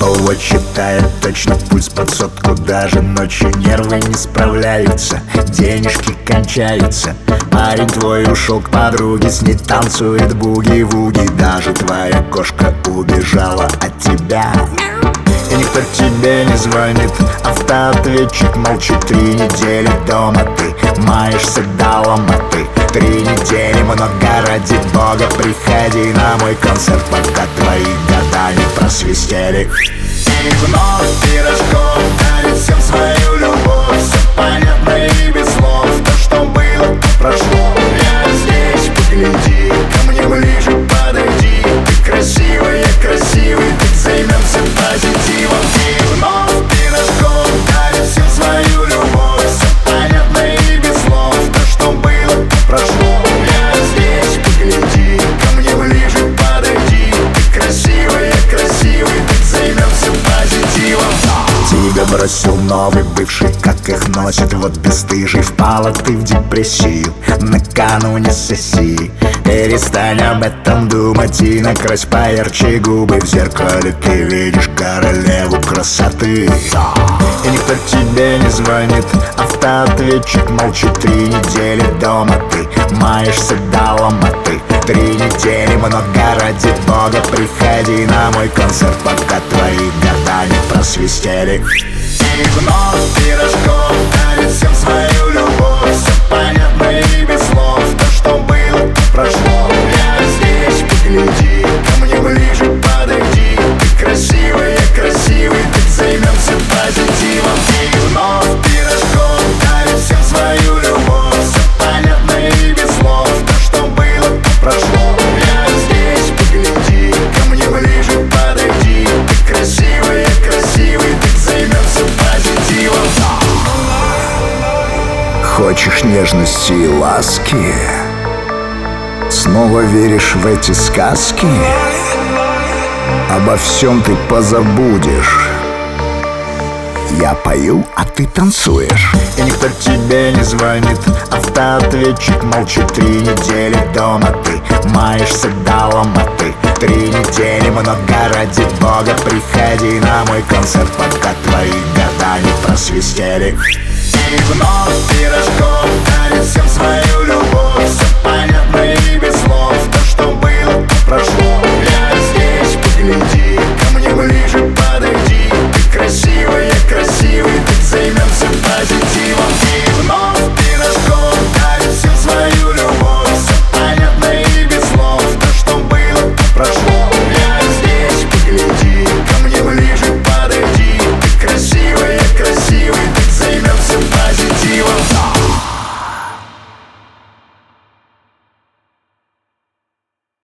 Повод считает точно пульс под сотку. Даже ночью нервы не справляются, денежки кончаются. Парень твой ушел к подруге, с ней танцует буги-вуги. Даже твоя кошка убежала от тебя, и никто тебе не звонит. Автоответчик молчит 3 недели дома. Ты маешься до ломоты. 3 недели много, ради бога, приходи на мой концерт, пока твои года не просвистели. И вновь пирожков дарит всем свою любовь. Все понятно и без слов. То, что было, то прошло. Я здесь, погляди, ко мне ближе подойди. Ты красивая, красивый, так займемся позитивом. И вновь пирожков дарит всем свою любовь. Все понятно и без слов. То, что было, то прошло. Я здесь, погляди, ко мне ближе подойди. Ты красивая, красивый, так займемся позитивом. Тебя бросил новый бывший, как их носит, вот бесстыжий. Впала ты в депрессию накануне сессии. Перестань об этом думать и накрась поярче губы. В зеркале ты видишь королеву красоты. И никто тебе не звонит, автоответчик молчит 3 недели дома. Ты маешься до ломоты. 3 недели много, ради бога, приходи на мой концерт, пока твои года не просвистели. И вновь пирожков дарит всем свою любовь. Все понятно и без слов. То, что было, то прошло. Я здесь, погляди, ко мне ближе подойди. Ты красивая, красивый, так займемся позитивом. И вновь пирожков дарит всем свою любовь. Все понятно и без слов. То, что было, то прошло. Я здесь, погляди, ко мне ближе подойди. Ты красивая, красивый, так займемся позитивом. Хочешь нежности и ласки? Снова веришь в эти сказки? Обо всем ты позабудешь. Я пою, а ты танцуешь. И никто тебе не звонит, автоответчик молчит 3 недели дома. Ты маешься до ломоты. 3 недели много, ради бога, приходи на мой концерт, пока твои года не просвистели. И вновь пирожков дарит всем свою любовь. Все понятно и без слов. То, что было, то прошло. Я здесь, погляди,